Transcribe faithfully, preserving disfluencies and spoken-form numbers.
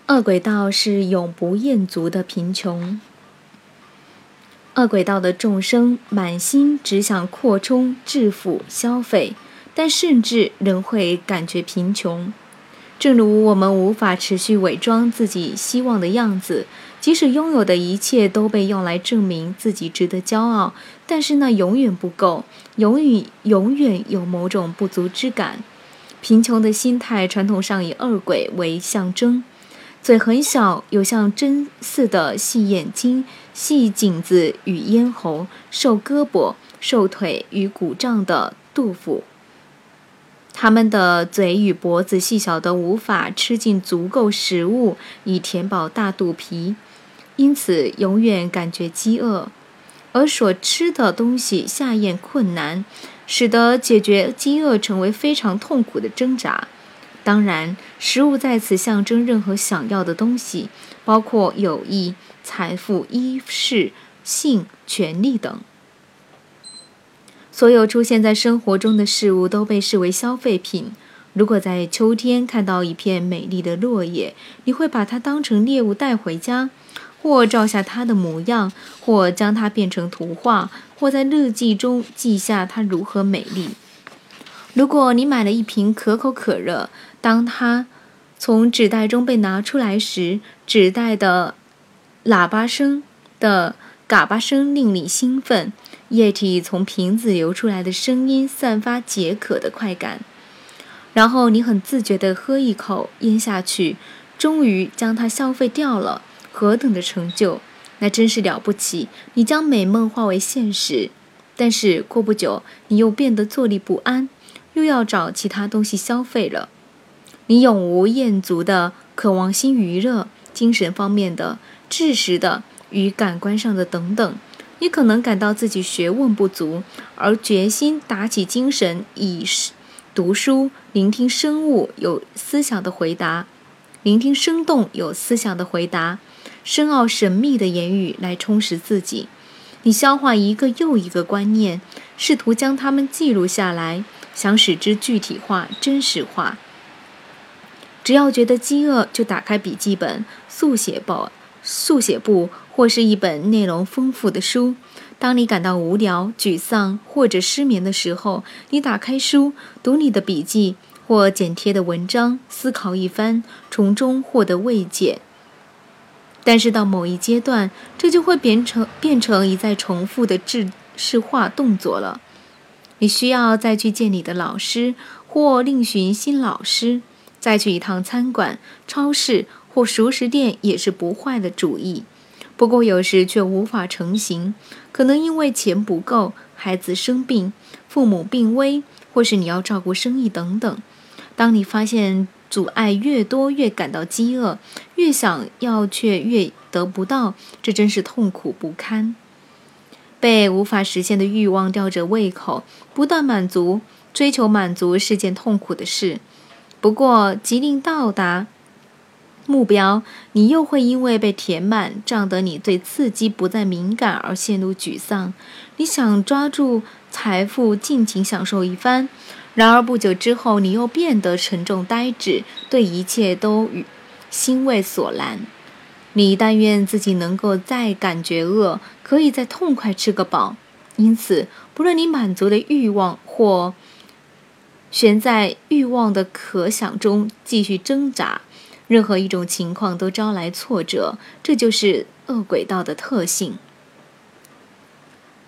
恶鬼道是永不厌足的贫穷。恶鬼道的众生满心只想扩充、致富、消费，但甚至仍会感觉贫穷。正如我们无法持续伪装自己希望的样子，即使拥有的一切都被用来证明自己值得骄傲，但是那永远不够，永远永远有某种不足之感。贫穷的心态传统上以恶鬼为象征，嘴很小，有像针似的细眼睛、细颈子与咽喉，瘦胳膊、瘦腿与鼓胀的肚腹。他们的嘴与脖子细小得无法吃进足够食物以填饱大肚皮，因此永远感觉饥饿，而所吃的东西下咽困难，使得解决饥饿成为非常痛苦的挣扎。当然，食物在此象征任何想要的东西，包括友谊、财富、衣饰、性、权力等。所有出现在生活中的事物都被视为消费品。如果在秋天看到一片美丽的落叶，你会把它当成猎物带回家，或照下它的模样，或将它变成图画，或在日记中记下它如何美丽。如果你买了一瓶可口可乐，当它从纸袋中被拿出来时，纸袋的喇叭声的嘎巴声令你兴奋，液体从瓶子流出来的声音散发解渴的快感。然后你很自觉地喝一口，咽下去，终于将它消费掉了。何等的成就！那真是了不起！你将美梦化为现实。但是过不久，你又变得坐立不安，又要找其他东西消费了。你永无厌足的渴望新娱乐，精神方面的、知识的与感官上的等等。你可能感到自己学问不足，而决心打起精神以读书，聆听生物有思想的回答，聆听生动有思想的回答，深奥神秘的言语来充实自己。你消化一个又一个观念，试图将它们记录下来，想使之具体化、真实化。只要觉得饥饿，就打开笔记本、速写簿、速写簿或是一本内容丰富的书。当你感到无聊、沮丧或者失眠的时候，你打开书，读你的笔记或剪贴的文章，思考一番，从中获得慰藉。但是到某一阶段，这就会变成变成一再重复的制式化动作了。你需要再去见你的老师，或另寻新老师，再去一趟餐馆、超市或熟食店也是不坏的主意。不过有时却无法成行，可能因为钱不够、孩子生病、父母病危，或是你要照顾生意等等。当你发现阻碍越多，越感到饥饿，越想要却越得不到，这真是痛苦不堪。被无法实现的欲望吊着胃口，不断满足，追求满足是件痛苦的事。不过即令到达目标，你又会因为被填满，胀得你对刺激不再敏感而陷入沮丧。你想抓住财富，尽情享受一番，然而不久之后，你又变得沉重呆滞，对一切都心畏所拦。你但愿自己能够再感觉饿，可以再痛快吃个饱。因此，不论你满足的欲望或悬在欲望的可想中继续挣扎，任何一种情况都招来挫折，这就是恶鬼道的特性。